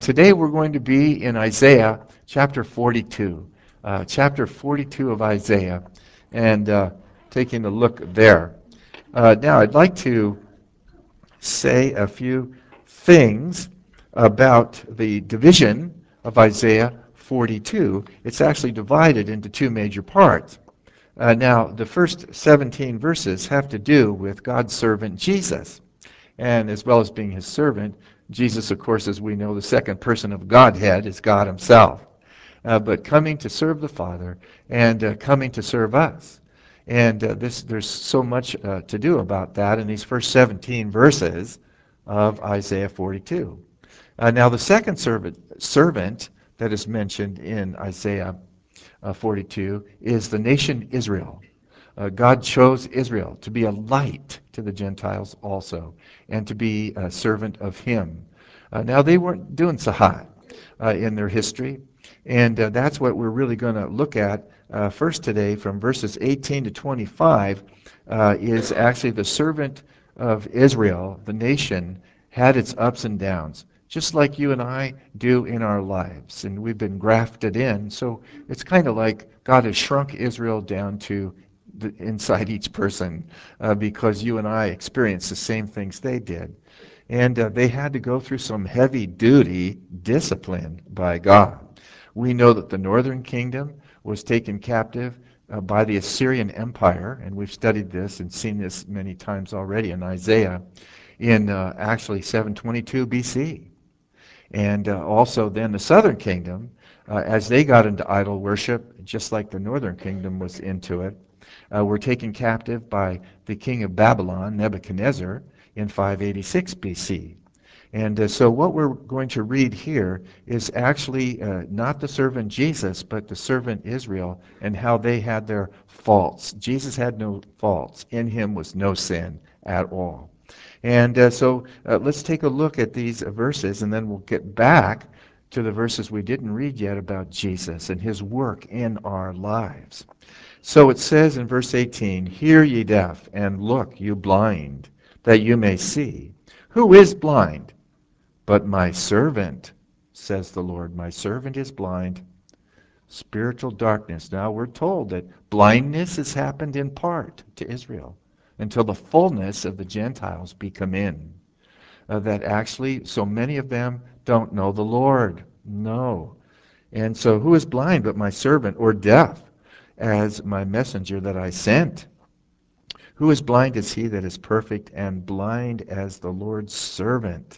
Today we're going to be in Isaiah chapter 42. Chapter 42 of Isaiah, and taking a look there. Now, I'd like to say a few things about the division of Isaiah 42. It's actually divided into two major parts. Now, the first 17 verses have to do with God's servant Jesus. And as well as being his servant, Jesus, of course, as we know, the second person of Godhead is God himself. But coming to serve the Father and coming to serve us. And there's so much to do about that in these first 17 verses of Isaiah 42. Now, the second servant that is mentioned in Isaiah 42 is the nation Israel. God chose Israel to be a light to the Gentiles also, and to be a servant of Him. Now, they weren't doing so hot in their history, and that's what we're really going to look at first today from verses 18 to 25 is actually the servant of Israel, the nation, had its ups and downs, just like you and I do in our lives. And we've been grafted in, so it's kind of like God has shrunk Israel down to inside each person because you and I experienced the same things they did. And they had to go through some heavy duty discipline by God. We know that the northern kingdom was taken captive by the Assyrian Empire, and we've studied this and seen this many times already in Isaiah, in actually 722 BC. And also then the southern kingdom, as they got into idol worship, just like the northern kingdom was into it, were taken captive by the king of Babylon, Nebuchadnezzar, in 586 BC. And so what we're going to read here is actually not the servant Jesus, but the servant Israel and how they had their faults. Jesus had no faults. In him was no sin at all. And so let's take a look at these verses, and then we'll get back to the verses we didn't read yet about Jesus and his work in our lives. So it says in verse 18, "Hear ye deaf, and look, you blind, that you may see. Who is blind? But my servant, says the Lord. My servant is blind." Spiritual darkness. Now we're told that blindness has happened in part to Israel until the fullness of the Gentiles be come in. That actually, so many of them don't know the Lord. No. And so who is blind but my servant, or deaf as my messenger that I sent? Who is blind as he that is perfect, and blind as the Lord's servant?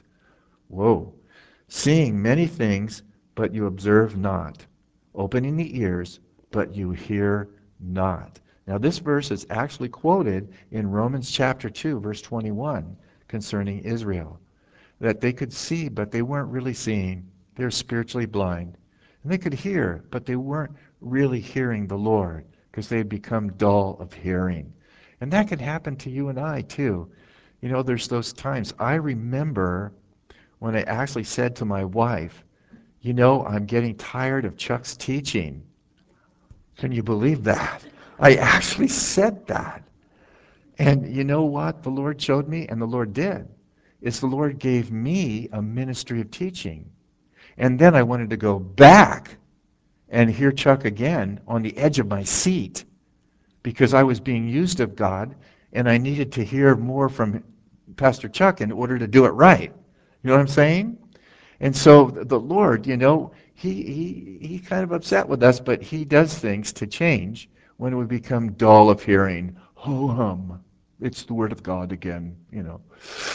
Whoa. Seeing many things, but you observe not. Opening the ears, but you hear not. Now, this verse is actually quoted in Romans chapter 2, verse 21, concerning Israel. That they could see, but they weren't really seeing. They're spiritually blind. And they could hear, but they weren't really hearing the Lord because they had become dull of hearing. And that could happen to you and I, too. You know, there's those times. I remember when I actually said to my wife, "You know, I'm getting tired of Chuck's teaching." Can you believe that? I actually said that. And you know what the Lord showed me, and the Lord did, is the Lord gave me a ministry of teaching. And then I wanted to go back and hear Chuck again on the edge of my seat because I was being used of God and I needed to hear more from Pastor Chuck in order to do it right. You know what I'm saying? And so the Lord, you know, he kind of upset with us, but he does things to change when we become dull of hearing. Ho hum. It's the word of God again, you know.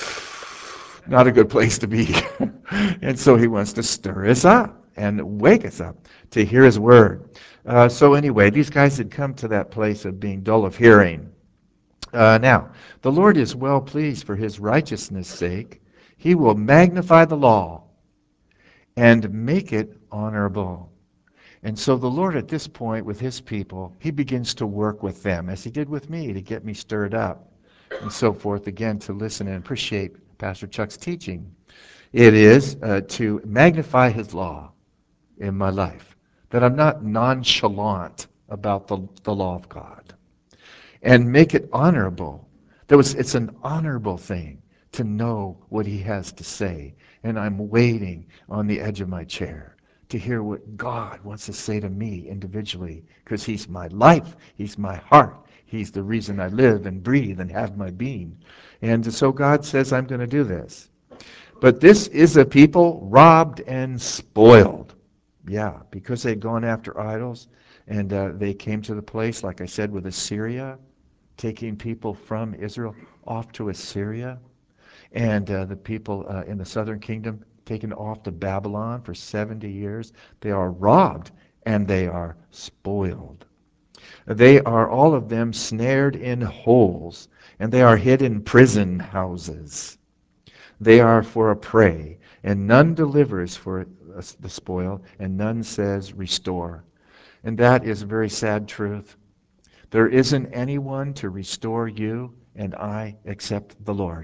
Not a good place to be. And so he wants to stir us up and wake us up to hear his word. So anyway, these guys had come to that place of being dull of hearing. Now, the Lord is well pleased for his righteousness' sake. He will magnify the law and make it honorable. And so the Lord at this point with his people, he begins to work with them, as he did with me, to get me stirred up and so forth, again, to listen and appreciate Pastor Chuck's teaching. It is to magnify his law in my life, that I'm not nonchalant about the law of God, and make it honorable. It's an honorable thing to know what he has to say and I'm waiting on the edge of my chair to hear what God wants to say to me individually, because He's my life, He's my heart, He's the reason I live and breathe and have my being. And so God says, I'm going to do this. But this is a people robbed and spoiled. Yeah, because they'd gone after idols, and they came to the place, like I said, with Assyria, taking people from Israel off to Assyria, and the people in the southern kingdom taken off to Babylon for 70 years. They are robbed and they are spoiled. They are all of them snared in holes, and they are hid in prison houses. They are for a prey, and none delivers for the spoil, and none says, restore. And that is a very sad truth. There isn't anyone to restore you and I except the Lord.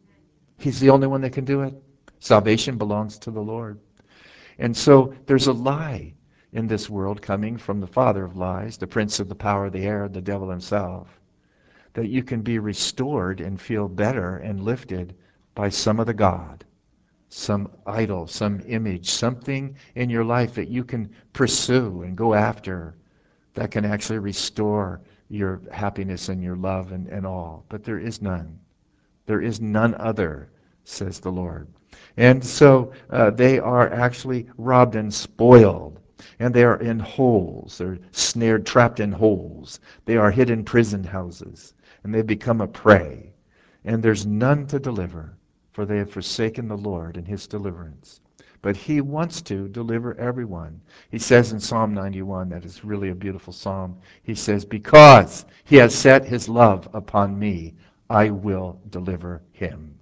He's the only one that can do it. Salvation belongs to the Lord. And so there's a lie in this world coming from the father of lies, the prince of the power of the air, the devil himself, that you can be restored and feel better and lifted by some other God, some idol, some image, something in your life that you can pursue and go after that can actually restore your happiness and your love and all. But there is none. There is none other, says the Lord. And so they are actually robbed and spoiled. And they are in holes. They're snared, trapped in holes. They are hid in prison houses. And they become a prey. And there's none to deliver, for they have forsaken the Lord and his deliverance. But he wants to deliver everyone. He says in Psalm 91, that is really a beautiful psalm. He says, because he has set his love upon me, I will deliver him.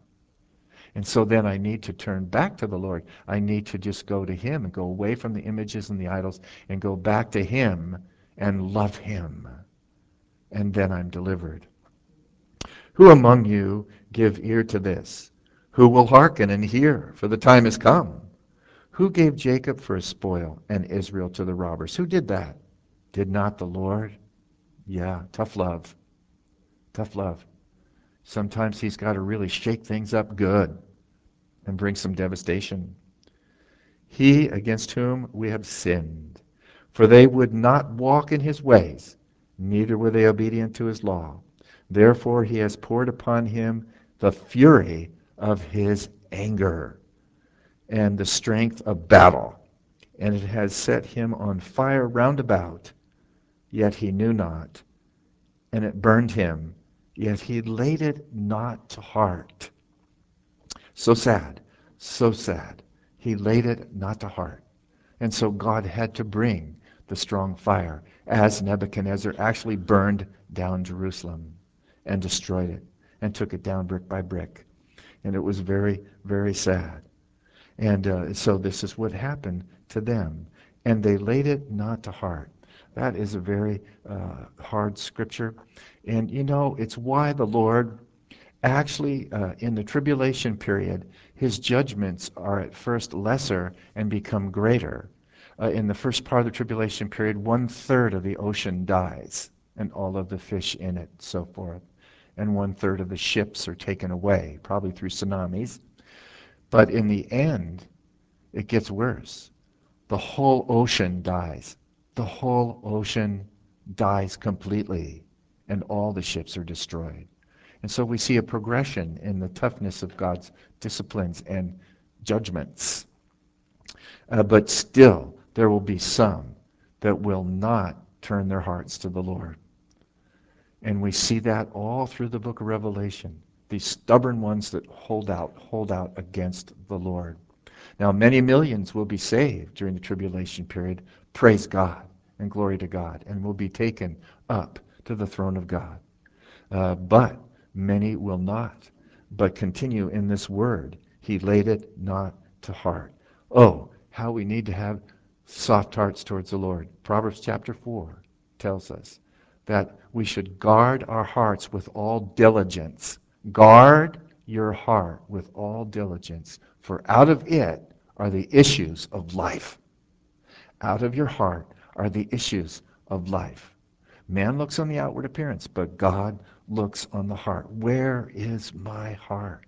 And so then I need to turn back to the Lord. I need to just go to him and go away from the images and the idols and go back to him and love him. And then I'm delivered. Who among you give ear to this? Who will hearken and hear? For the time is come. Who gave Jacob for a spoil and Israel to the robbers? Who did that? Did not the Lord? Yeah, tough love. Tough love. Sometimes he's got to really shake things up good and bring some devastation. He against whom we have sinned, for they would not walk in his ways, neither were they obedient to his law. Therefore he has poured upon him the fury of his anger and the strength of battle, and it has set him on fire round about, yet he knew not, and it burned him, yet he laid it not to heart. So sad, so sad. He laid it not to heart. And so God had to bring the strong fire as Nebuchadnezzar actually burned down Jerusalem and destroyed it and took it down brick by brick. And it was very, very sad. And so this is what happened to them. And they laid it not to heart. That is a very hard scripture. And you know, it's why the Lord actually, in the tribulation period, his judgments are at first lesser and become greater. In the first part of the tribulation period, 1/3 of the ocean dies, and all of the fish in it, so forth. And 1/3 of the ships are taken away, probably through tsunamis. But in the end, it gets worse. The whole ocean dies. The whole ocean dies completely, and all the ships are destroyed. And so we see a progression in the toughness of God's disciplines and judgments. But still, there will be some that will not turn their hearts to the Lord. And we see that all through the book of Revelation. These stubborn ones that hold out against the Lord. Now, many millions will be saved during the tribulation period. Praise God and glory to God, and will be taken up to the throne of God. But many will not, but continue in this word. He laid it not to heart. Oh, how we need to have soft hearts towards the Lord. Proverbs chapter 4 tells us that we should guard our hearts with all diligence. Guard your heart with all diligence, for out of it are the issues of life. Out of your heart are the issues of life. Man looks on the outward appearance, but God looks on the heart. Where is my heart?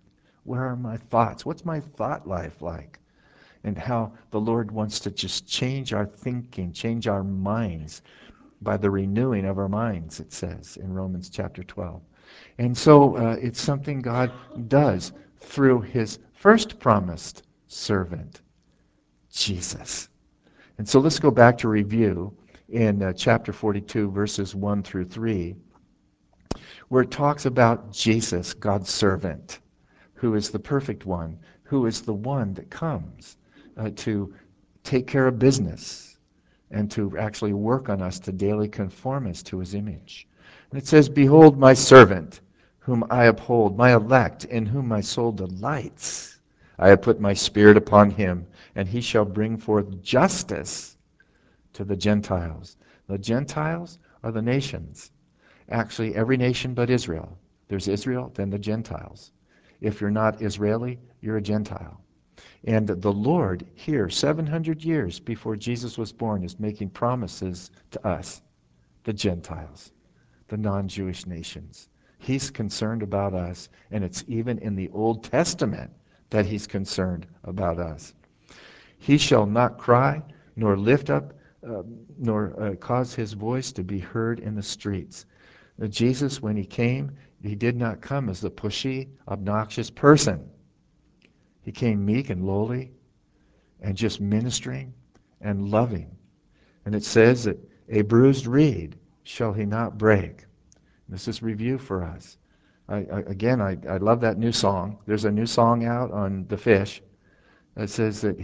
Where are my thoughts? What's my thought life like? And how the Lord wants to just change our thinking, change our minds by the renewing of our minds, it says in Romans chapter 12. And so it's something God does through his first promised servant, Jesus. And so let's go back to review in chapter 42, verses 1 through 3, where it talks about Jesus, God's servant, who is the perfect one, who is the one that comes to take care of business and to actually work on us to daily conform us to his image. And it says, "Behold my servant, whom I uphold, my elect, in whom my soul delights. I have put my spirit upon him, and he shall bring forth justice to the Gentiles." The Gentiles are the nations. Actually, every nation but Israel. There's Israel, then the Gentiles. If you're not Israeli, you're a Gentile. And the Lord here, 700 years before Jesus was born, is making promises to us, the Gentiles, the non-Jewish nations. He's concerned about us, and it's even in the Old Testament that he's concerned about us. He shall not cry, nor lift up, nor cause his voice to be heard in the streets. Jesus, when he came, he did not come as a pushy, obnoxious person. He came meek and lowly and just ministering and loving. And it says that a bruised reed shall he not break. This is review for us. I love that new song. There's a new song out on the fish that says that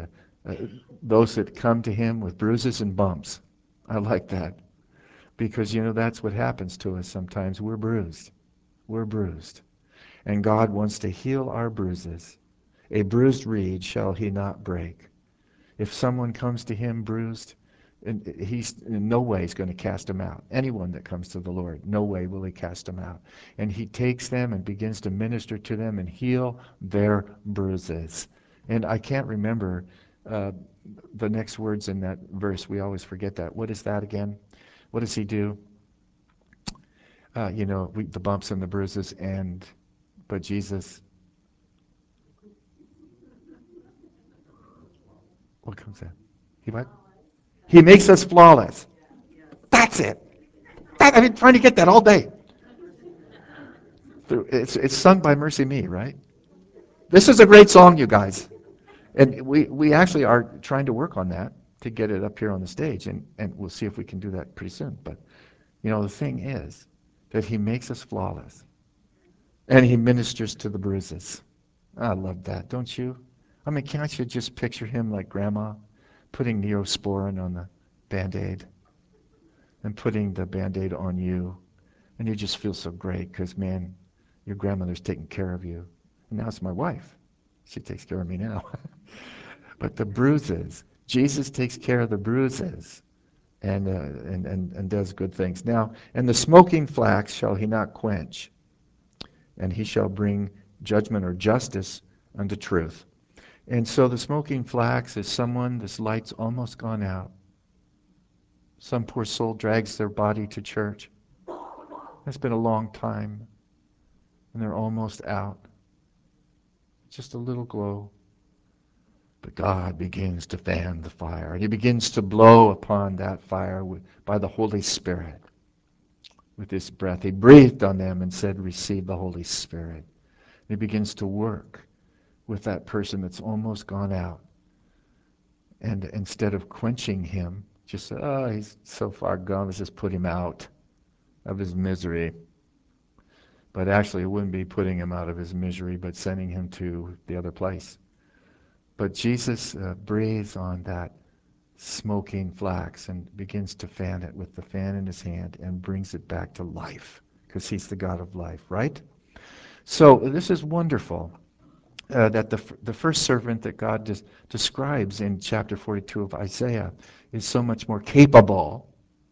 those that come to him with bruises and bumps. I like that because, that's what happens to us sometimes. We're bruised. We're bruised. And God wants to heal our bruises. A bruised reed shall he not break. If someone comes to him bruised, he's in no way is going to cast him out. Anyone that comes to the Lord, no way will he cast them out. And he takes them and begins to minister to them and heal their bruises. And I can't remember the next words in that verse. We always forget that. What is that again? What does he do? The bumps and the bruises, but Jesus, what comes in? He what? He makes us flawless. That's it. I've been trying to get that all day. It's sung by Mercy Me, right? This is a great song, you guys. And we actually are trying to work on that to get it up here on the stage, and we'll see if we can do that pretty soon. But, the thing is that he makes us flawless, and he ministers to the bruises. I love that, don't you? I mean, can't you just picture him like Grandma putting Neosporin on the Band-Aid and putting the Band-Aid on you, and you just feel so great because, man, your grandmother's taking care of you. And now it's my wife. She takes care of me now. But the bruises, Jesus takes care of the bruises and does good things. Now, and the smoking flax shall he not quench, and he shall bring judgment or justice unto truth. And so the smoking flax is someone, this light's almost gone out. Some poor soul drags their body to church. It's been a long time, and they're almost out. Just a little glow. But God begins to fan the fire, and he begins to blow upon that fire by the Holy Spirit with his breath. He breathed on them and said, "Receive the Holy Spirit." And he begins to work with that person that's almost gone out. And instead of quenching him, just, "Oh, he's so far gone, let's just put him out of his misery." But actually, it wouldn't be putting him out of his misery, but sending him to the other place. But Jesus breathes on that smoking flax and begins to fan it with the fan in his hand and brings it back to life because he's the God of life, right? So this is wonderful that the first servant that God describes in chapter 42 of Isaiah is so much more capable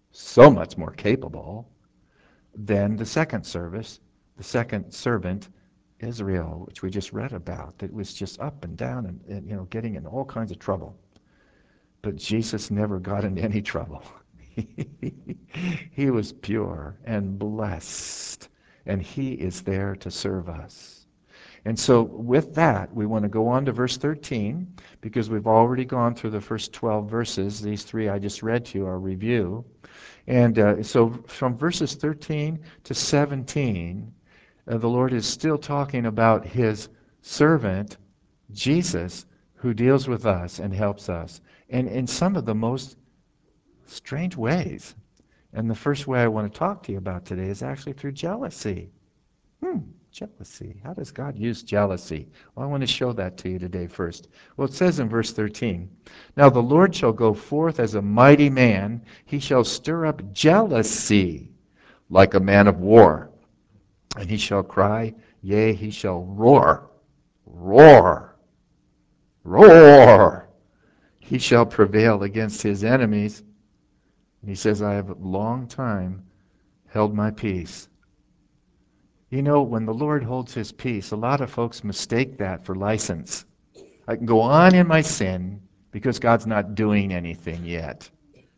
than the second servant, Israel, which we just read about, that was just up and down and getting in all kinds of trouble. But Jesus never got into any trouble. He was pure and blessed, and he is there to serve us. And so with that, we want to go on to verse 13 because we've already gone through the first 12 verses. These three I just read to you are review. And so from verses 13 to 17, the Lord is still talking about his servant, Jesus, who deals with us and helps us. And in some of the most strange ways. And the first way I want to talk to you about today is actually through jealousy. Jealousy. How does God use jealousy? Well, I want to show that to you today first. Well, it says in verse 13, "Now the Lord shall go forth as a mighty man. He shall stir up jealousy like a man of war. And he shall cry, yea, he shall roar, roar, roar. He shall prevail against his enemies." And he says, "I have a long time held my peace." You know, when the Lord holds his peace, a lot of folks mistake that for license. I can go on in my sin because God's not doing anything yet.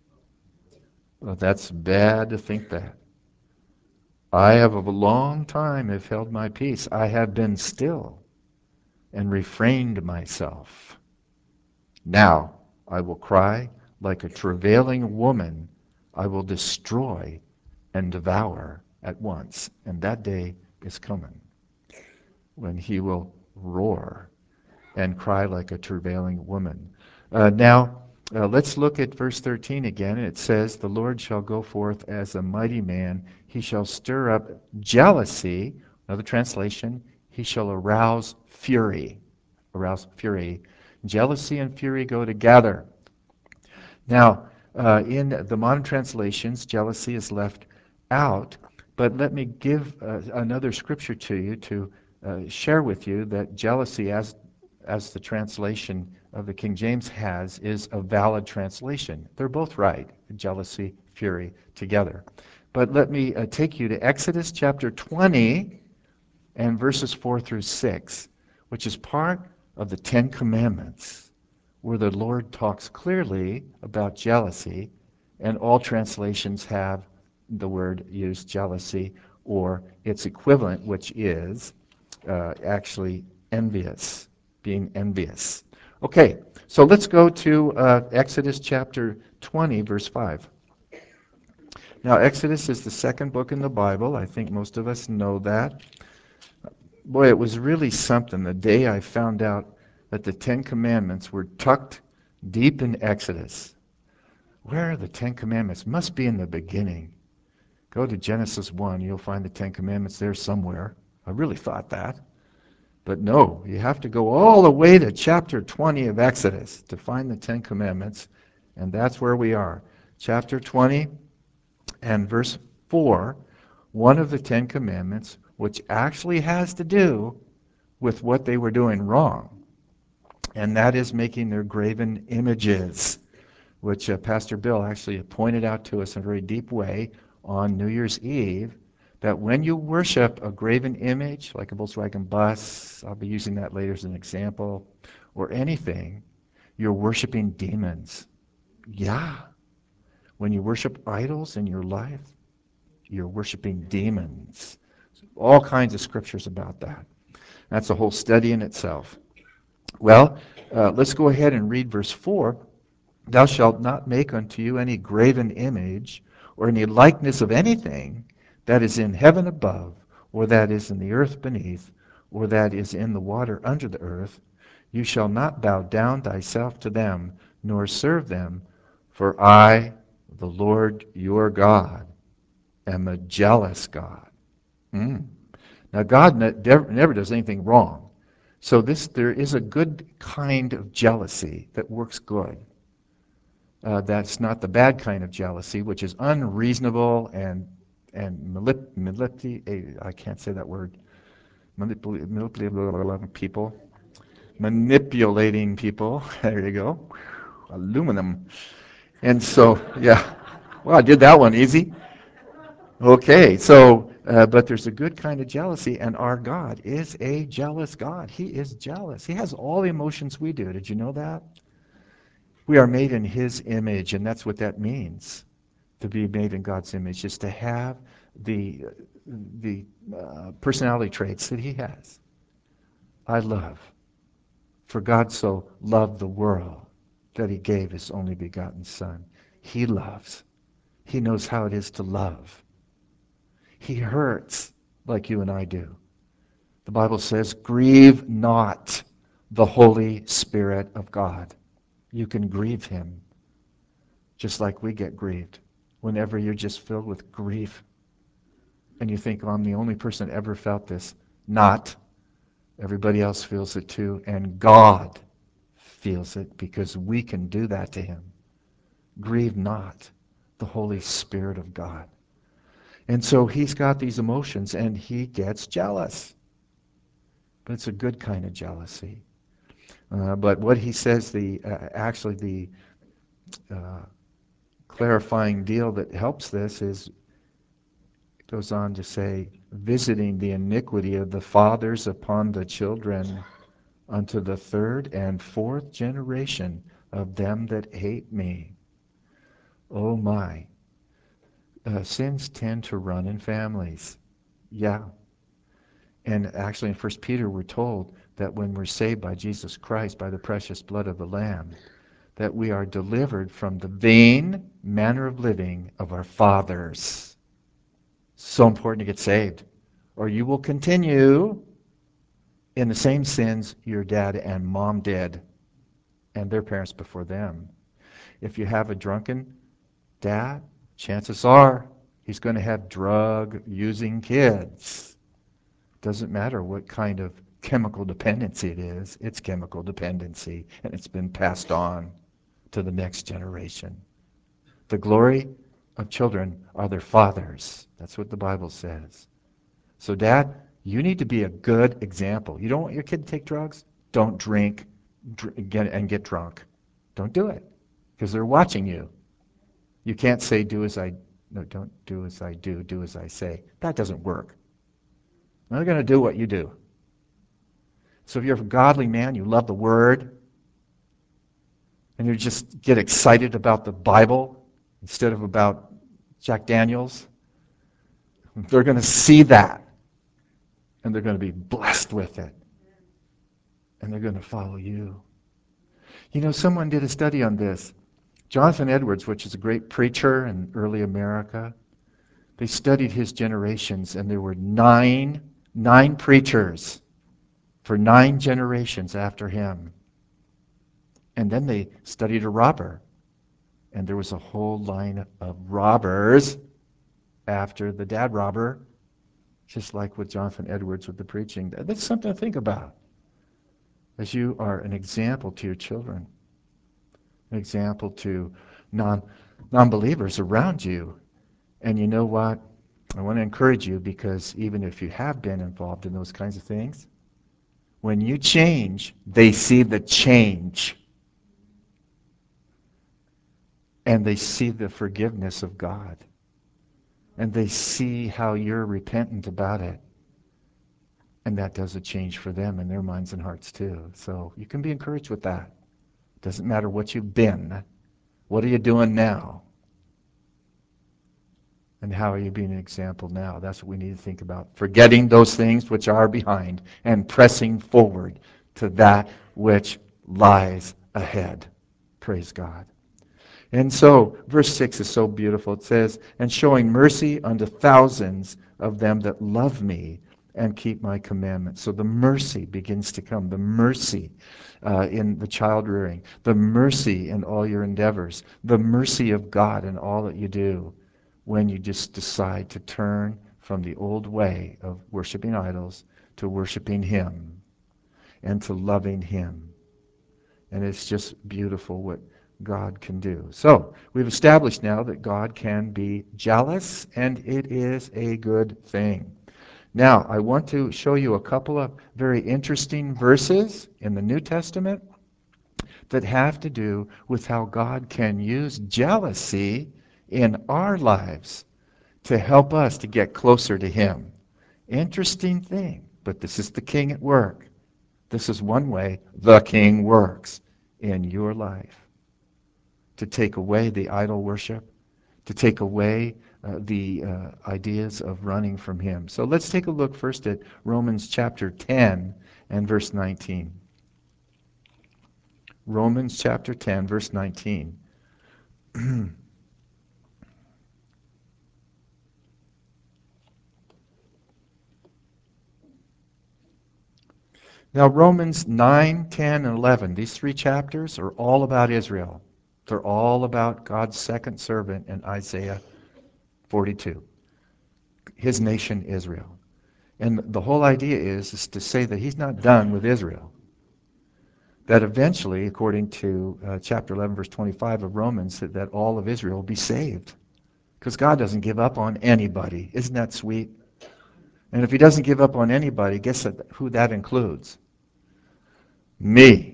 Well, that's bad to think that. I have a long time have held my peace. I have been still and refrained myself. Now I will cry like a travailing woman. I will destroy and devour at once. And that day is coming when he will roar and cry like a travailing woman. Now, let's look at verse 13 again. It says, "The Lord shall go forth as a mighty man. He shall stir up jealousy." Another translation, "He shall arouse fury." Arouse fury. Jealousy and fury go together. Now, in the modern translations, jealousy is left out, but let me give another scripture to you to share with you that jealousy, as the translation of the King James has, is a valid translation. They're both right, jealousy, fury, together. But let me take you to Exodus chapter 20 and verses 4 through 6, which is part of the Ten Commandments, where the Lord talks clearly about jealousy, and all translations have the word used, jealousy, or its equivalent, which is actually envious, being envious. Okay, so let's go to Exodus chapter 20, verse 5. Now, Exodus is the second book in the Bible. I think most of us know that. Boy, it was really something the day I found out that the Ten Commandments were tucked deep in Exodus. Where are the Ten Commandments? Must be in the beginning. Go to Genesis 1, you'll find the Ten Commandments there somewhere. I really thought that. But no, you have to go all the way to chapter 20 of Exodus to find the Ten Commandments, and that's where we are. Chapter 20 and verse 4, one of the Ten Commandments, which actually has to do with what they were doing wrong, and that is making their graven images, which Pastor Bill actually pointed out to us in a very deep way on New Year's Eve, that when you worship a graven image, like a Volkswagen bus, I'll be using that later as an example, or anything, you're worshiping demons. Yeah. When you worship idols in your life, you're worshiping demons. All kinds of scriptures about that. That's a whole study in itself. Well, let's go ahead and read verse 4. "Thou shalt not make unto you any graven image, or any likeness of anything that is in heaven above, or that is in the earth beneath, or that is in the water under the earth. You shall not bow down thyself to them, nor serve them, for I, the Lord your God, am a jealous God." Now, God never does anything wrong. So there is a good kind of jealousy that works good. That's not the bad kind of jealousy, which is unreasonable and I can't say that word. Manipulating people. Manipulating people. There you go. Aluminum. And so, yeah. Well, I did that one easy. Okay, so, but there's a good kind of jealousy, and our God is a jealous God. He is jealous. He has all the emotions we do. Did you know that? We are made in His image, and that's what that means, to be made in God's image, is to have the personality traits that He has. I love. For God so loved the world that he gave his only begotten Son. He loves. He knows how it is to love. He hurts like you and I do. The Bible says, grieve not the Holy Spirit of God. You can grieve him just like we get grieved. Whenever you're just filled with grief and you think, oh, I'm the only person that ever felt this. Not. Everybody else feels it too. And God feels it because we can do that to him. Grieve not the Holy Spirit of God. And so he's got these emotions and he gets jealous. But it's a good kind of jealousy. But what he says, the clarifying deal that helps this is, it goes on to say, visiting the iniquity of the fathers upon the children unto the third and fourth generation of them that hate me. Oh my. Sins tend to run in families. Yeah. And actually in 1 Peter we're told that when we're saved by Jesus Christ, by the precious blood of the Lamb, that we are delivered from the vain manner of living of our fathers. So important to get saved. Or you will continue in the same sins your dad and mom did, and their parents before them. If you have a drunken dad, chances are he's going to have drug-using kids. Doesn't matter what kind of chemical dependency it is, it's chemical dependency, and it's been passed on to the next generation. The glory of children are their fathers. That's what the Bible says. So, Dad, you need to be a good example. You don't want your kid to take drugs? Don't drink and get drunk. Don't do it, because they're watching you. You can't say, don't do as I do as I say. That doesn't work. They're going to do what you do. So if you're a godly man, you love the Word, and you just get excited about the Bible instead of about Jack Daniels, they're going to see that, and they're going to be blessed with it, and they're going to follow you. You know, someone did a study on this. Jonathan Edwards, which is a great preacher in early America, they studied his generations, and there were nine preachers for 9 generations after him. And then they studied a robber, and there was a whole line of robbers after the dad robber, just like with Jonathan Edwards with the preaching. That's something to think about as you are an example to your children, an example to non-believers around you. And you know what? I want to encourage you, because even if you have been involved in those kinds of things, when you change, they see the change. And they see the forgiveness of God. And they see how you're repentant about it. And that does a change for them in their minds and hearts too. So you can be encouraged with that. Doesn't matter what you've been. What are you doing now? And how are you being an example now? That's what we need to think about. Forgetting those things which are behind and pressing forward to that which lies ahead. Praise God. And so, verse 6 is so beautiful. It says, and showing mercy unto thousands of them that love me and keep my commandments. So the mercy begins to come. The mercy in the child rearing. The mercy in all your endeavors. The mercy of God in all that you do when you just decide to turn from the old way of worshiping idols to worshiping Him and to loving Him. And it's just beautiful what God can do. So, we've established now that God can be jealous, and it is a good thing. Now, I want to show you a couple of very interesting verses in the New Testament that have to do with how God can use jealousy in our lives to help us to get closer to Him. Interesting thing, but this is the King at work. This is one way the King works in your life. To take away the idol worship, to take away the ideas of running from him. So let's take a look first at Romans chapter 10 and verse 19. Romans chapter 10, verse 19. Now, Romans 9, 10, and 11, these three chapters are all about Israel. They're all about God's second servant in Isaiah 42, his nation Israel. And the whole idea is to say that he's not done with Israel. That eventually, according to chapter 11, verse 25 of Romans, that all of Israel will be saved. Because God doesn't give up on anybody. Isn't that sweet? And if he doesn't give up on anybody, guess who that includes? Me.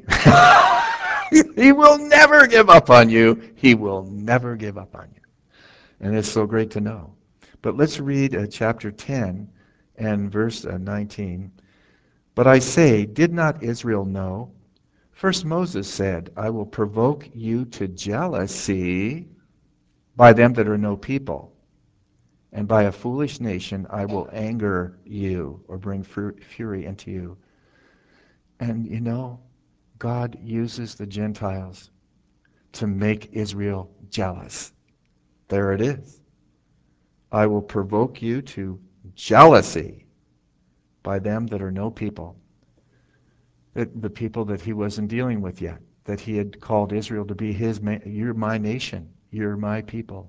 He will never give up on you. He will never give up on you. And it's so great to know. But let's read chapter 10 and verse 19. But I say, did not Israel know? First Moses said, I will provoke you to jealousy by them that are no people. And by a foolish nation I will anger you, or bring fury into you. And you know, God uses the Gentiles to make Israel jealous. There it is. I will provoke you to jealousy by them that are no people. The people that he wasn't dealing with yet, that he had called Israel to be his, you're my nation, you're my people.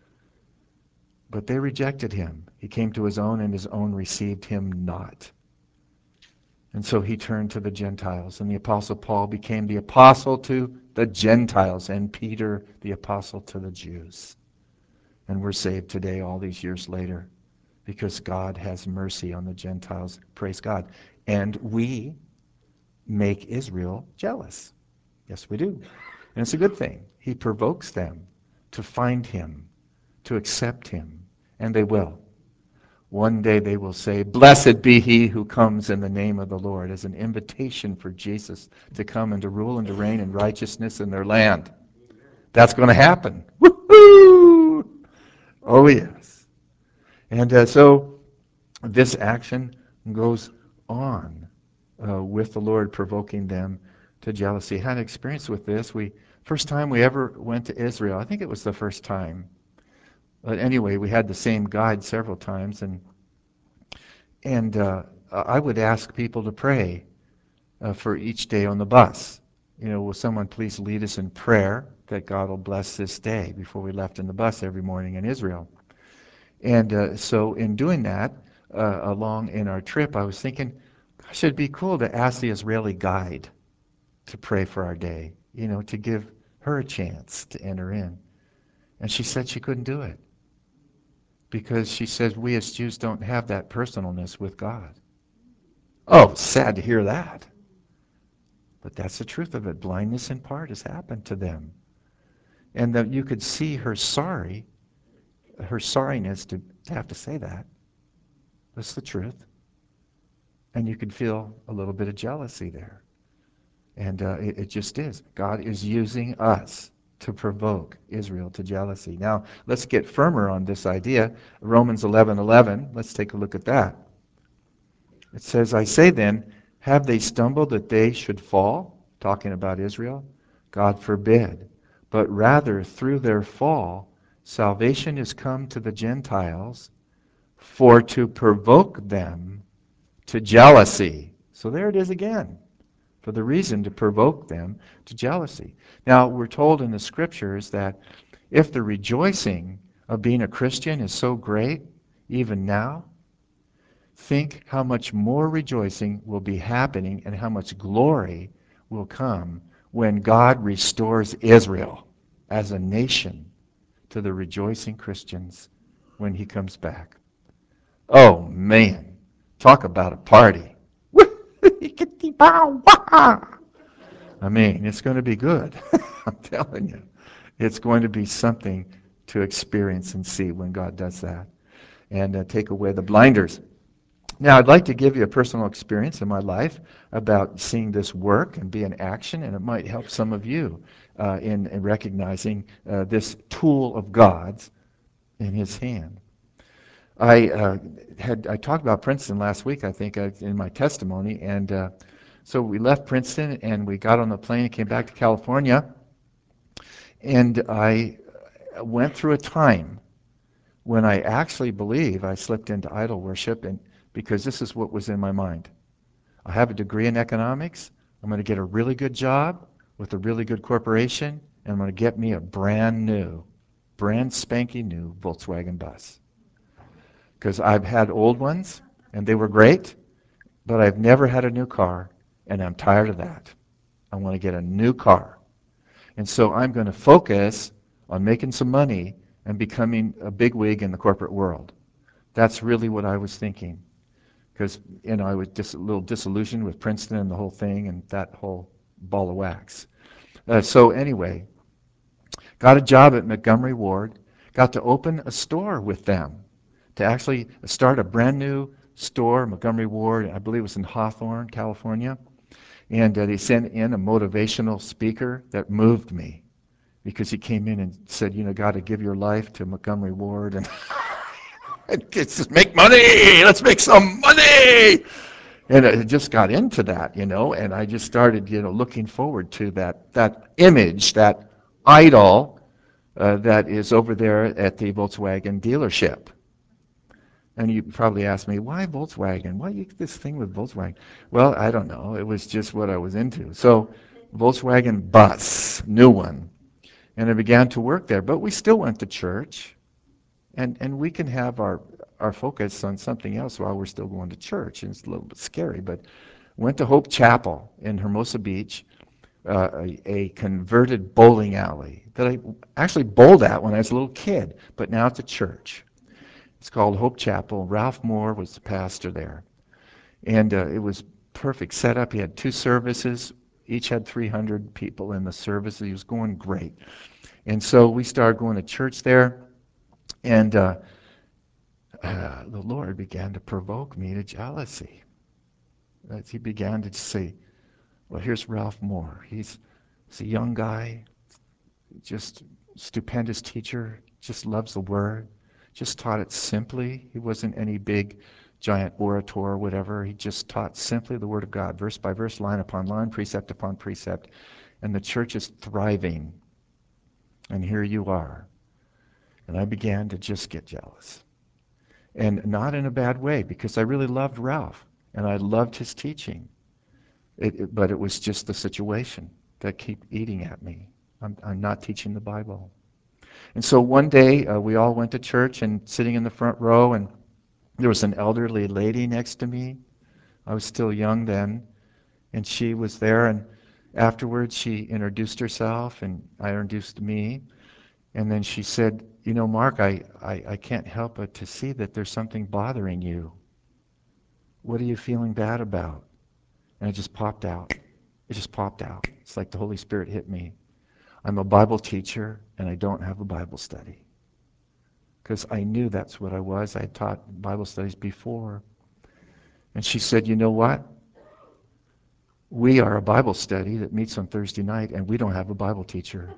But they rejected him. He came to his own, and his own received him not. And so he turned to the Gentiles, and the Apostle Paul became the apostle to the Gentiles, and Peter the apostle to the Jews. And we're saved today, all these years later, because God has mercy on the Gentiles. Praise God. And we make Israel jealous. Yes, we do. And it's a good thing. He provokes them to find him, to accept him, and they will. One day they will say, blessed be he who comes in the name of the Lord, as an invitation for Jesus to come and to rule and to reign in righteousness in their land. That's going to happen. Woo-hoo! Oh, yes. And so this action goes on with the Lord provoking them to jealousy. I had an experience with this. First time we ever went to Israel, I think it was the first time. But anyway, we had the same guide several times, and I would ask people to pray for each day on the bus. You know, will someone please lead us in prayer that God will bless this day before we left in the bus every morning in Israel. And so in doing that, along in our trip, I was thinking, gosh, it'd be cool to ask the Israeli guide to pray for our day, you know, to give her a chance to enter in. And she said she couldn't do it because she says we as Jews don't have that personalness with God. Oh, sad to hear that. But that's the truth of it. Blindness in part has happened to them. And that you could see her sorriness to have to say that. That's the truth. And you can feel a little bit of jealousy there. And it just is. God is using us to provoke Israel to jealousy. Now, let's get firmer on this idea. Romans 11:11, let's take a look at that. It says, I say then, have they stumbled that they should fall? Talking about Israel. God forbid. But rather, through their fall, salvation is come to the Gentiles for to provoke them to jealousy. So there it is again. For the reason to provoke them to jealousy. Now, we're told in the scriptures that if the rejoicing of being a Christian is so great, even now, think how much more rejoicing will be happening and how much glory will come when God restores Israel as a nation to the rejoicing Christians when he comes back. Oh, man. Talk about a party. I mean, it's going to be good. I'm telling you. It's going to be something to experience and see when God does that and take away the blinders. Now, I'd like to give you a personal experience in my life about seeing this work and be in action, and it might help some of you in recognizing this tool of God's in His hand. I talked about Princeton last week, I think, in my testimony, and so we left Princeton and we got on the plane and came back to California, and I went through a time when I actually believe I slipped into idol worship, and because this is what was in my mind. I have a degree in economics. I'm going to get a really good job with a really good corporation, and I'm going to get me a brand spanking new Volkswagen bus. Because I've had old ones, and they were great, but I've never had a new car, and I'm tired of that. I want to get a new car. And so I'm going to focus on making some money and becoming a bigwig in the corporate world. That's really what I was thinking. Because, I was just a little disillusioned with Princeton and the whole thing and that whole ball of wax. So anyway, got a job at Montgomery Ward, got to open a store with them, to actually start a brand new store, Montgomery Ward, I believe it was in Hawthorne, California. And they sent in a motivational speaker that moved me, because he came in and said, got to give your life to Montgomery Ward and just make money. Let's make some money. And I just got into that, and I just started, looking forward to that image, that idol that is over there at the Volkswagen dealership. And you probably ask me, why Volkswagen? Why you this thing with Volkswagen? Well, I don't know. It was just what I was into. So Volkswagen bus, new one. And I began to work there. But we still went to church. And we can have our focus on something else while we're still going to church. And it's a little bit scary. But went to Hope Chapel in Hermosa Beach, a converted bowling alley that I actually bowled at when I was a little kid. But now it's a church. It's called Hope Chapel. Ralph Moore was the pastor there. And it was perfect setup. He had two services. Each had 300 people in the service. He was going great. And so we started going to church there. And the Lord began to provoke me to jealousy. As He began to say, well, here's Ralph Moore. He's a young guy, just stupendous teacher, just loves the Word. Just taught it simply. He wasn't any big, giant orator or whatever. He just taught simply the Word of God, verse by verse, line upon line, precept upon precept. And the church is thriving. And here you are. And I began to just get jealous. And not in a bad way, because I really loved Ralph. And I loved his teaching. But it was just the situation that kept eating at me. I'm not teaching the Bible. And so one day we all went to church, and sitting in the front row, and there was an elderly lady next to me. I was still young then, and she was there, and afterwards she introduced herself and I introduced me, and then she said, Mark, I can't help but to see that there's something bothering you. What are you feeling bad about? And it just popped out. It just popped out. It's like the Holy Spirit hit me. I'm a Bible teacher, and I don't have a Bible study. Because I knew that's what I was. I had taught Bible studies before. And she said, you know what? We are a Bible study that meets on Thursday night, and we don't have a Bible teacher.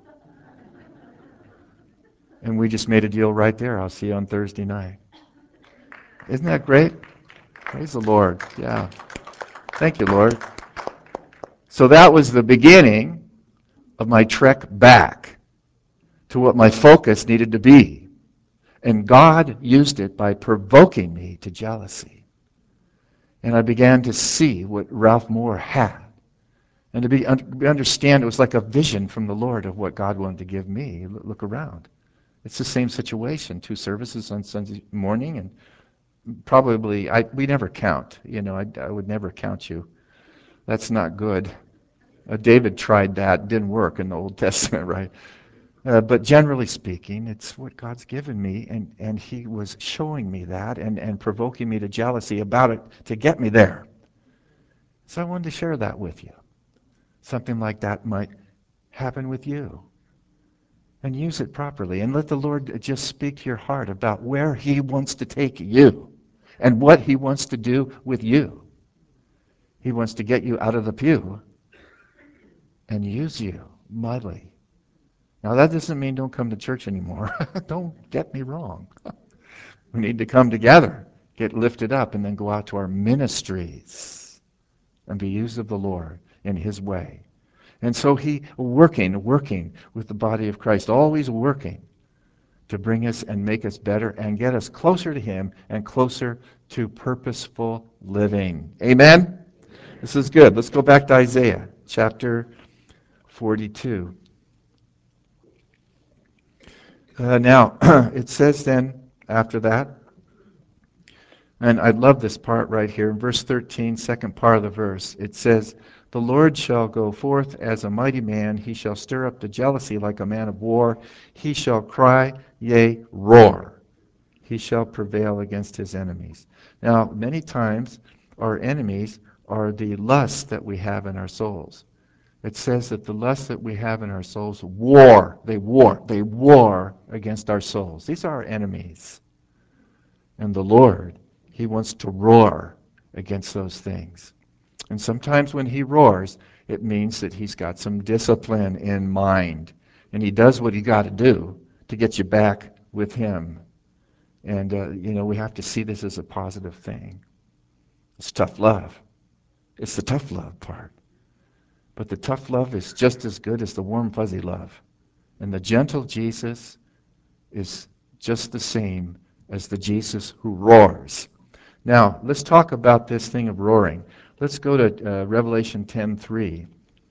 And we just made a deal right there. I'll see you on Thursday night. Isn't that great? Praise the Lord. Yeah. Thank you, Lord. So that was the beginning of my trek back to what my focus needed to be. And God used it by provoking me to jealousy. And I began to see what Ralph Moore had. And to understand, it was like a vision from the Lord of what God wanted to give me. Look around. It's the same situation. 2 services on Sunday morning, and probably, we never count. I would never count you. That's not good. David tried that. It didn't work in the Old Testament, right? But generally speaking, it's what God's given me, and He was showing me that and provoking me to jealousy about it to get me there. So I wanted to share that with you. Something like that might happen with you. And use it properly. And let the Lord just speak to your heart about where He wants to take you and what He wants to do with you. He wants to get you out of the pew and use you mightily Now, that doesn't mean don't come to church anymore. Don't get me wrong. We need to come together, get lifted up, and then go out to our ministries and be used of the Lord in His way. And so He working with the body of Christ, always working to bring us and make us better and get us closer to Him and closer to purposeful living. Amen? This is good. Let's go back to Isaiah chapter 42. Now, it says then, after that, and I love this part right here, in verse 13, second part of the verse, it says, "The Lord shall go forth as a mighty man, he shall stir up the jealousy like a man of war, he shall cry, yea, roar. He shall prevail against his enemies." Now, many times, our enemies are the lusts that we have in our souls. It says that the lusts that we have in our souls they war against our souls. These are our enemies. And the Lord, He wants to roar against those things. And sometimes when He roars, it means that He's got some discipline in mind. And He does what He got to do to get you back with Him. And, we have to see this as a positive thing. It's tough love. It's the tough love part. But the tough love is just as good as the warm, fuzzy love. And the gentle Jesus is just the same as the Jesus who roars. Now, let's talk about this thing of roaring. Let's go to Revelation 10:3.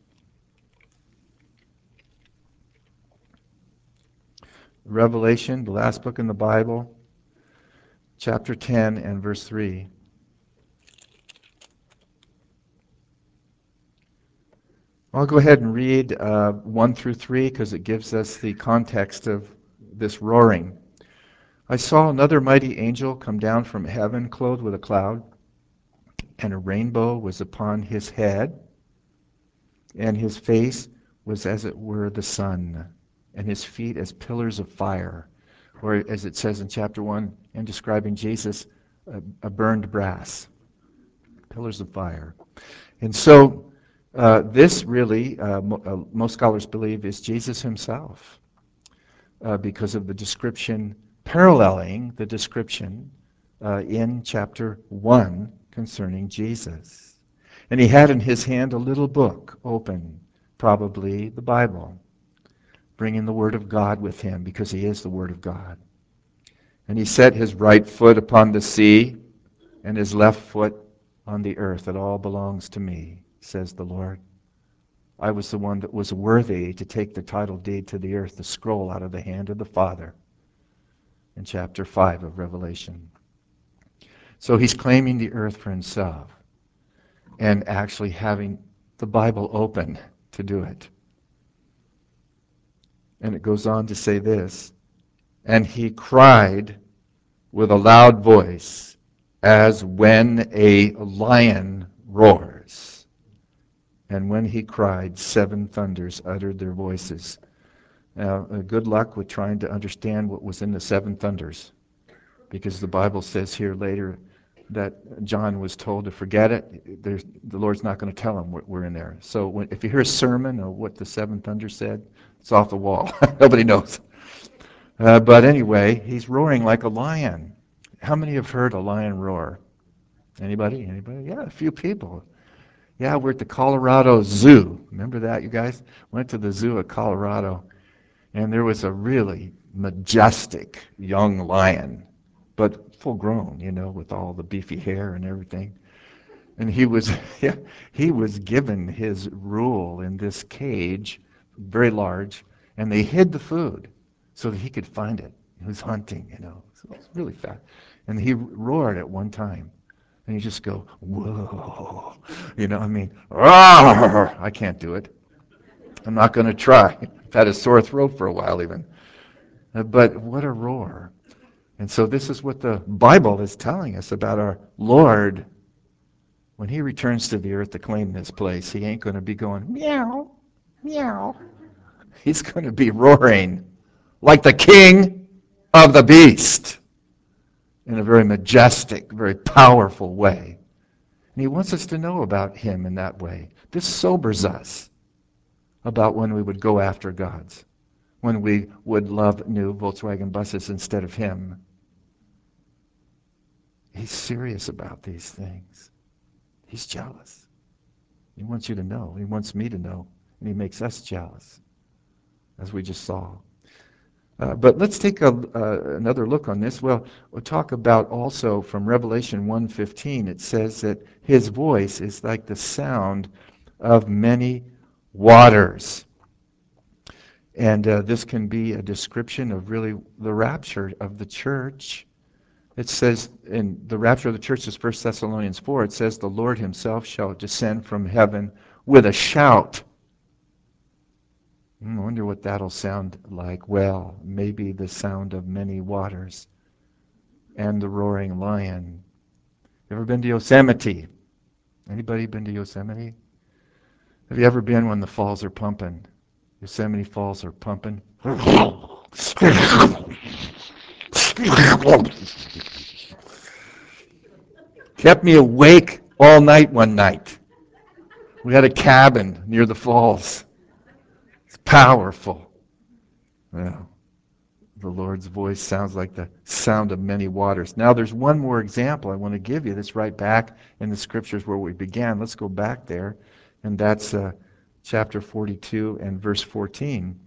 Revelation, the last book in the Bible, chapter 10 and verse 3. I'll go ahead and read 1 through 3 because it gives us the context of this roaring. "I saw another mighty angel come down from heaven, clothed with a cloud, and a rainbow was upon his head, and his face was as it were the sun, and his feet as pillars of fire." Or as it says in chapter 1, in describing Jesus, a burned brass, pillars of fire. And so this really, most scholars believe, is Jesus himself, because of the description paralleling the description in chapter 1 concerning Jesus. And he had in his hand a little book open, probably the Bible, bringing the Word of God with him because he is the Word of God. And he set his right foot upon the sea and his left foot on the earth. "It all belongs to me," says the Lord. "I was the one that was worthy to take the title deed to the earth, the scroll out of the hand of the Father," in chapter 5 of Revelation. So he's claiming the earth for himself and actually having the Bible open to do it. And it goes on to say this, "And he cried with a loud voice, as when a lion roars. And when he cried, 7 thunders uttered their voices." Now, good luck with trying to understand what was in the 7 thunders, because the Bible says here later that John was told to forget it. The Lord's not going to tell him what we're in there. So if you hear a sermon of what the 7 thunders said, it's off the wall. Nobody knows. But anyway, he's roaring like a lion. How many have heard a lion roar? Anybody? Anybody? Yeah, a few people. Yeah, we're at the Colorado Zoo. Remember that, you guys? Went to the zoo at Colorado, and there was a really majestic young lion, but full grown, with all the beefy hair and everything. And he was, yeah, he was given his rule in this cage, very large, and they hid the food so that he could find it. He was hunting. So it was really fast. And he roared at one time. And you just go, whoa, "Rawr!" I can't do it. I'm not going to try. I've had a sore throat for a while even. But what a roar. And so this is what the Bible is telling us about our Lord. When he returns to the earth to claim this place, he ain't going to be going, meow, meow. He's going to be roaring like the king of the beast in a very majestic, very powerful way. And he wants us to know about him in that way. This sobers us about when we would go after gods. when we would love new Volkswagen buses instead of him. He's serious about these things. He's jealous. He wants you to know. He wants me to know. And he makes us jealous, as we just saw. But let's take another look on this. Well, we'll talk about also from Revelation 1:15. It says that his voice is like the sound of many waters. And this can be a description of really the rapture of the church. It says in the rapture of the church is 1 Thessalonians 4. It says the Lord himself shall descend from heaven with a shout. I wonder what that'll sound like. Well, maybe the sound of many waters and the roaring lion. Ever been to Yosemite? Anybody been to Yosemite? Have you ever been when the falls are pumping? Yosemite Falls are pumping. Kept me awake all night one night. We had a cabin near the falls. It's powerful. Well, the Lord's voice sounds like the sound of many waters. Now there's one more example I want to give you that's right back in the scriptures where we began. Let's go back there. And that's chapter 42 and verse 14.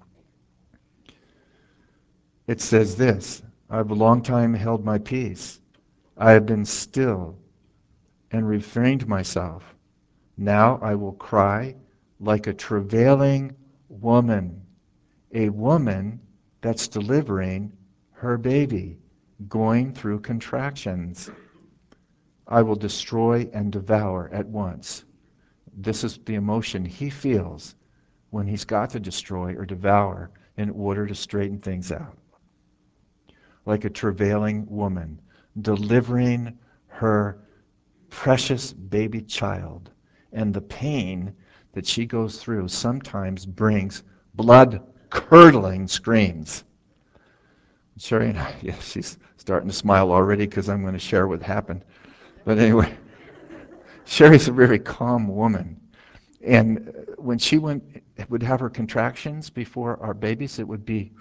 It says this, I have a long time held my peace. I have been still and refrained myself. Now I will cry like a travailing woman, a woman that's delivering her baby, going through contractions. I will destroy and devour at once. This is the emotion he feels when he's got to destroy or devour in order to straighten things out. Like a travailing woman, delivering her precious baby child. And the pain that she goes through sometimes brings blood-curdling screams. Sherry and I, yeah, she's starting to smile already because I'm going to share what happened. But anyway, Sherry's a very calm woman. And when she would have her contractions before our babies, it would be,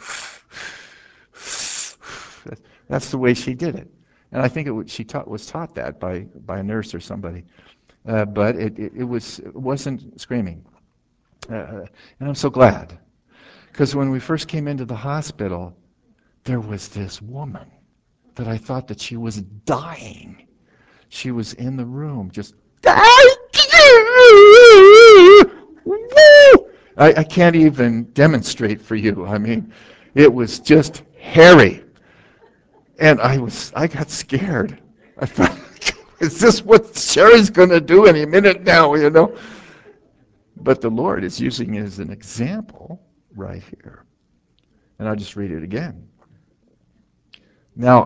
that's the way she did it. And I think she was taught that by a nurse or somebody. But it wasn't screaming. And I'm so glad. Because when we first came into the hospital, there was this woman that I thought that she was dying. She was in the room just, I can't even demonstrate for you. I mean, it was just hairy. And I got scared. I thought, is this what Sherry's going to do any minute now, you know? But the Lord is using it as an example right here. And I'll just read it again. Now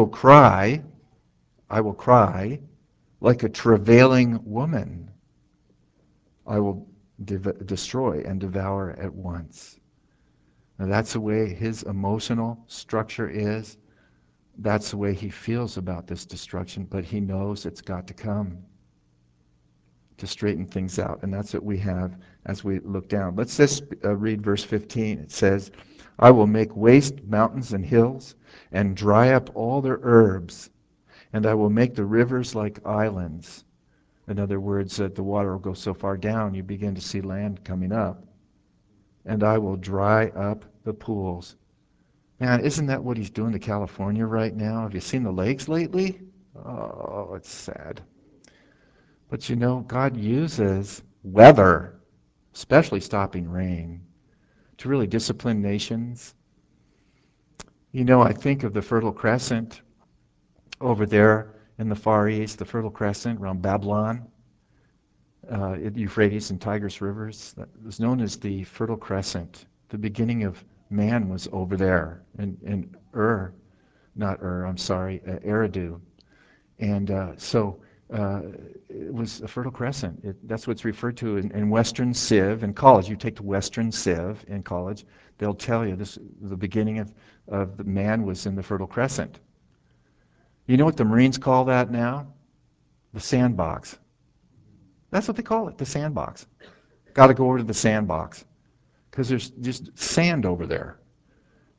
I will cry like a travailing woman. I will destroy and devour at once. Now that's the way his emotional structure is. That's the way he feels about this destruction, but he knows it's got to come to straighten things out. And that's what we have as we look down. Let's just read verse 15. It says, I will make waste mountains and hills and dry up all their herbs, and I will make the rivers like islands. In other words, that the water will go so far down, you begin to see land coming up. And I will dry up the pools. Man, isn't that what he's doing to California right now? Have you seen the lakes lately? Oh, it's sad. But you know, God uses weather, especially stopping rain, to really discipline nations. You know, I think of the Fertile Crescent over there in the Far East, the Fertile Crescent around Babylon, Euphrates and Tigris rivers. That was known as the Fertile Crescent. The beginning of man was over there in Eridu. And so it was a Fertile Crescent. That's what's referred to in Western Civ in college. You take the Western Civ in college, they'll tell you the beginning of the man was in the Fertile Crescent. You know what the Marines call that now? The sandbox. That's what they call it, the sandbox. Got to go over to the sandbox because there's just sand over there.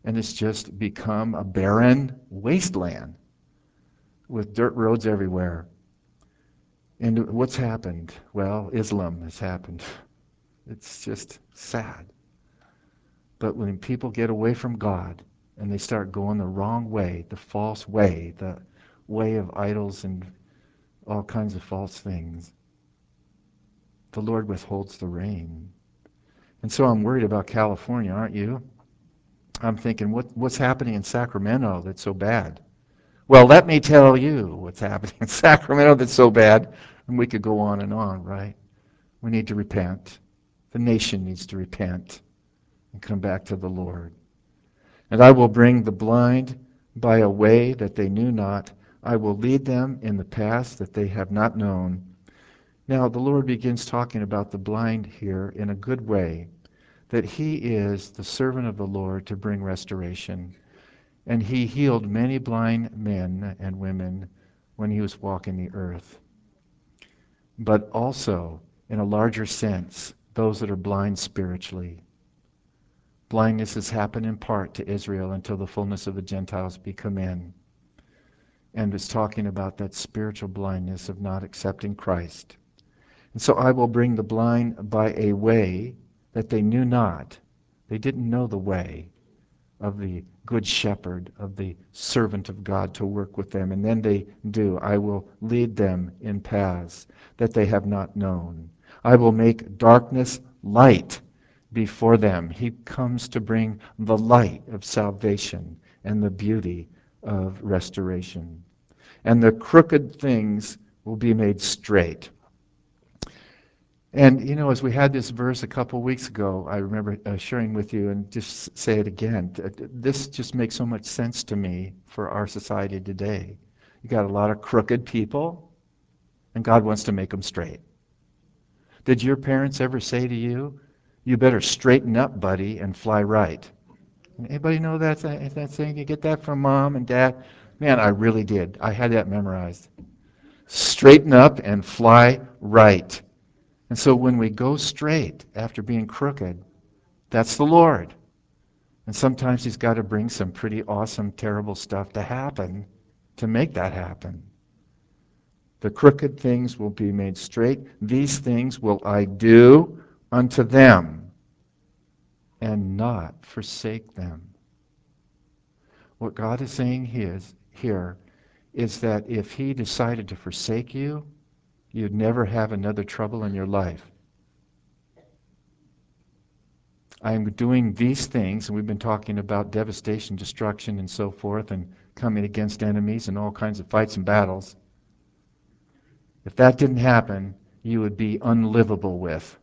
And it's just become a barren wasteland with dirt roads everywhere. And what's happened? Well, Islam has happened. It's just sad. But when people get away from God and they start going the wrong way, the false way, the way of idols and all kinds of false things, the Lord withholds the rain. And so I'm worried about California, aren't you? I'm thinking, what's happening in Sacramento that's so bad? Well, let me tell you what's happening in Sacramento that's so bad. And we could go on, right? We need to repent. The nation needs to repent and come back to the Lord. And I will bring the blind by a way that they knew not. I will lead them in the paths that they have not known. Now, the Lord begins talking about the blind here in a good way, that he is the servant of the Lord to bring restoration. And he healed many blind men and women when he was walking the earth. But also, in a larger sense, those that are blind spiritually. Blindness has happened in part to Israel until the fullness of the Gentiles be come in. And it's talking about that spiritual blindness of not accepting Christ. And so I will bring the blind by a way that they knew not. They didn't know the way of the good shepherd, of the servant of God to work with them. And then they do. I will lead them in paths that they have not known. I will make darkness light before them. He comes to bring the light of salvation and the beauty of restoration. And the crooked things will be made straight. And, as we had this verse a couple weeks ago, I remember sharing with you and just say it again. This just makes so much sense to me for our society today. You got a lot of crooked people, and God wants to make them straight. Did your parents ever say to you, you better straighten up, buddy, and fly right? Anybody know that saying? You get that from mom and dad? Man, I really did. I had that memorized. Straighten up and fly right. And so when we go straight after being crooked, that's the Lord. And sometimes he's got to bring some pretty awesome, terrible stuff to happen to make that happen. The crooked things will be made straight. These things will I do unto them and not forsake them. What God is saying here is that if he decided to forsake you, you'd never have another trouble in your life. I am doing these things, and we've been talking about devastation, destruction, and so forth, and coming against enemies and all kinds of fights and battles. If that didn't happen, you would be unlivable with.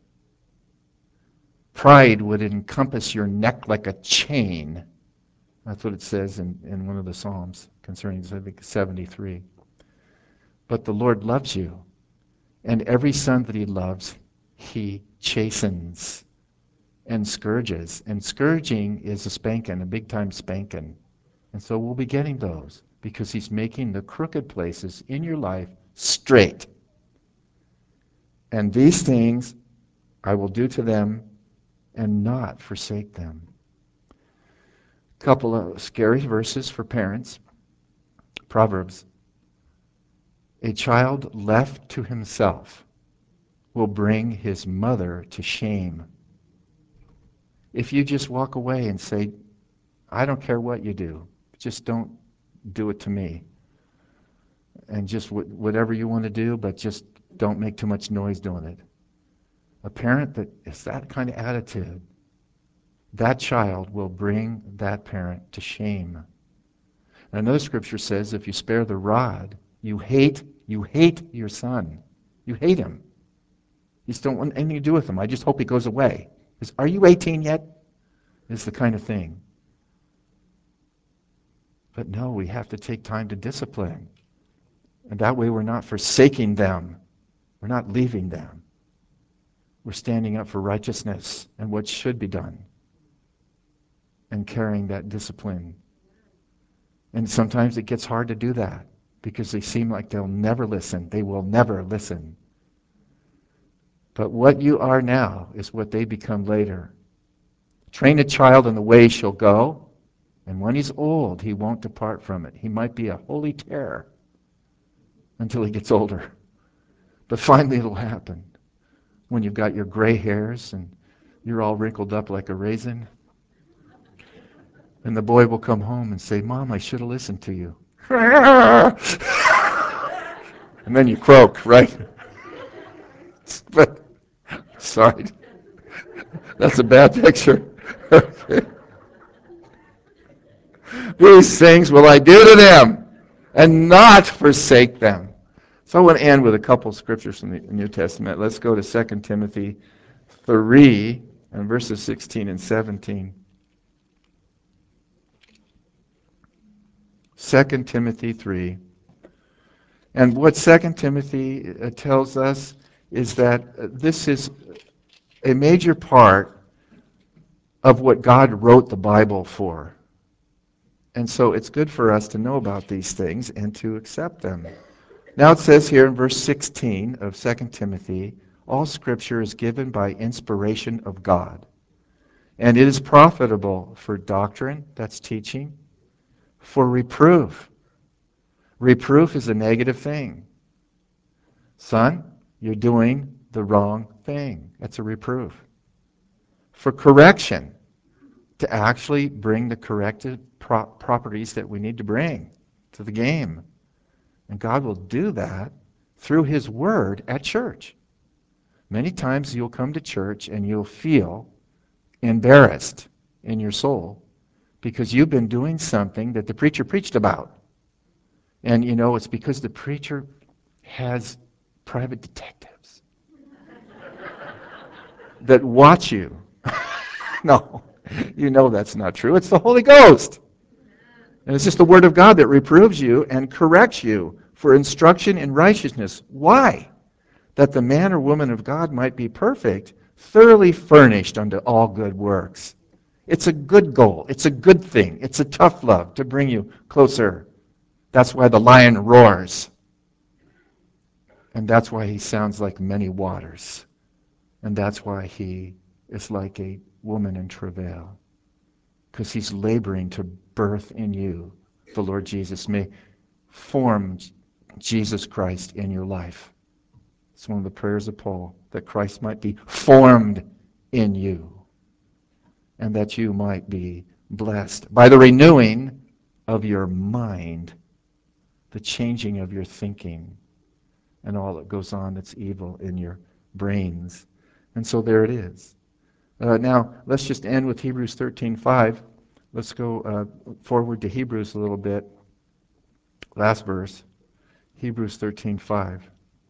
Pride would encompass your neck like a chain. That's what it says in one of the Psalms concerning, I think, 73. But the Lord loves you, and every son that he loves, he chastens and scourges. And scourging is a spanking, a big-time spanking. And so we'll be getting those because he's making the crooked places in your life straight. And these things I will do to them and not forsake them. A couple of scary verses for parents. Proverbs. A child left to himself will bring his mother to shame. If you just walk away and say, I don't care what you do, just don't do it to me. And just whatever you want to do, but just don't make too much noise doing it. A parent that is that kind of attitude, that child will bring that parent to shame. And another scripture says, if you spare the rod, you hate your son. You hate him. You just don't want anything to do with him. I just hope he goes away. Because, are you 18 yet? Is the kind of thing. But no, we have to take time to discipline. And that way we're not forsaking them. We're not leaving them. We're standing up for righteousness and what should be done. And carrying that discipline. And sometimes it gets hard to do that because they seem like they'll never listen. They will never listen. But what you are now is what they become later. Train a child in the way she'll go, When he's old, he won't depart from it. He might be a holy terror until he gets older. But finally it'll happen. When you've got your gray hairs and you're all wrinkled up like a raisin. And the boy will come home and say, Mom, I should have listened to you. And then you croak, right? But, sorry. That's a bad picture. These things will I do to them and not forsake them. So I want to end with a couple scriptures from the New Testament. Let's go to 2 Timothy 3 and verses 16 and 17. 2 Timothy 3. And what 2 Timothy tells us is that this is a major part of what God wrote the Bible for. And so it's good for us to know about these things and to accept them. Now it says here in verse 16 of 2 Timothy, all Scripture is given by inspiration of God. And it is profitable for doctrine, that's teaching, for reproof. Reproof is a negative thing. Son, you're doing the wrong thing. That's a reproof. For correction, to actually bring the corrective properties that we need to bring to the game. And God will do that through His Word at church. Many times you'll come to church and you'll feel embarrassed in your soul because you've been doing something that the preacher preached about. And you know, it's because the preacher has private detectives that watch you. No, you know that's not true. It's the Holy Ghost. And it's just the Word of God that reproves you and corrects you for instruction in righteousness. Why? That the man or woman of God might be perfect, thoroughly furnished unto all good works. It's a good goal. It's a good thing. It's a tough love to bring you closer. That's why the lion roars. And that's why he sounds like many waters. And that's why he is like a woman in travail. Because he's laboring to birth in you the Lord Jesus. May form Jesus Christ in your life. It's one of the prayers of Paul, that Christ might be formed in you and that you might be blessed by the renewing of your mind, the changing of your thinking, and all that goes on that's evil in your brains. And so there it is. Now, let's just end with Hebrews 13:5. Let's go forward to Hebrews a little bit. Last verse, Hebrews 13:5.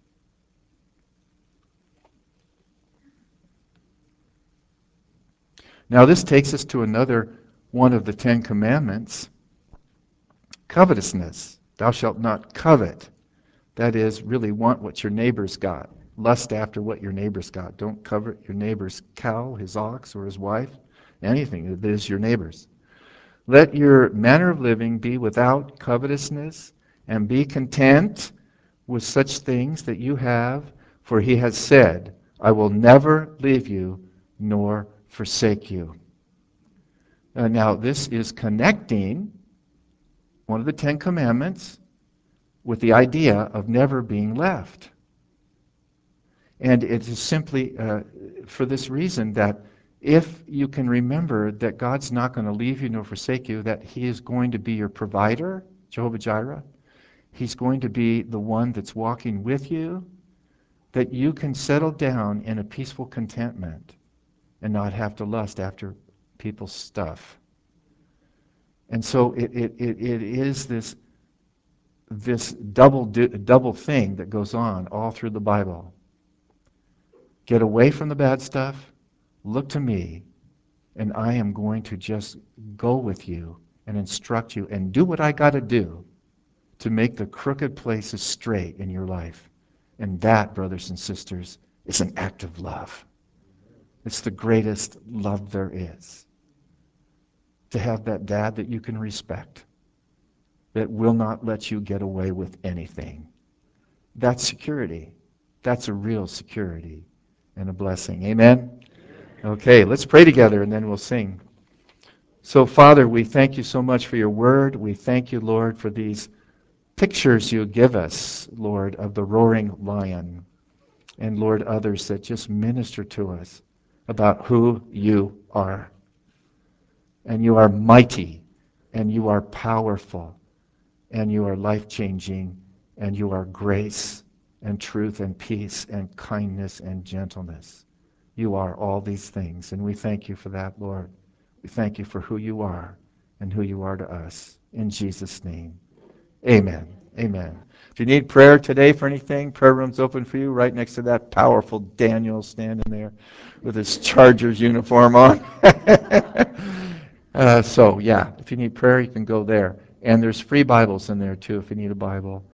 Now this takes us to another one of the 10 commandments, covetousness. Thou shalt not covet. That is, really want what your neighbor's got. Lust after what your neighbor's got. Don't covet your neighbor's cow, his ox, or his wife, anything that is your neighbor's. Let your manner of living be without covetousness, and be content with such things that you have, for he has said, I will never leave you nor forsake you. Now, this is connecting one of the 10 commandments with the idea of never being left. And it is simply for this reason that if you can remember that God's not going to leave you nor forsake you, that He is going to be your provider, Jehovah Jireh, He's going to be the one that's walking with you, that you can settle down in a peaceful contentment and not have to lust after people's stuff. And so it is this double thing that goes on all through the Bible. Get away from the bad stuff, look to me, and I am going to just go with you and instruct you and do what I got to do to make the crooked places straight in your life. And that, brothers and sisters, is an act of love. It's the greatest love there is. To have that dad that you can respect, that will not let you get away with anything. That's security. That's a real security and a blessing. Amen? Okay, let's pray together and then we'll sing. So, Father, we thank you so much for your word. We thank you, Lord, for these pictures you give us, Lord, of the roaring lion. And, Lord, others that just minister to us about who you are. And you are mighty, and you are powerful, and you are life-changing, and you are grace and truth and peace and kindness and gentleness. You are all these things, and we thank you for that, Lord. We thank you for who you are and who you are to us. In Jesus' name, amen. Amen. If you need prayer today for anything, prayer room's open for you right next to that powerful Daniel standing there with his Chargers uniform on. So, yeah, if you need prayer, you can go there. And there's free Bibles in there, too, if you need a Bible.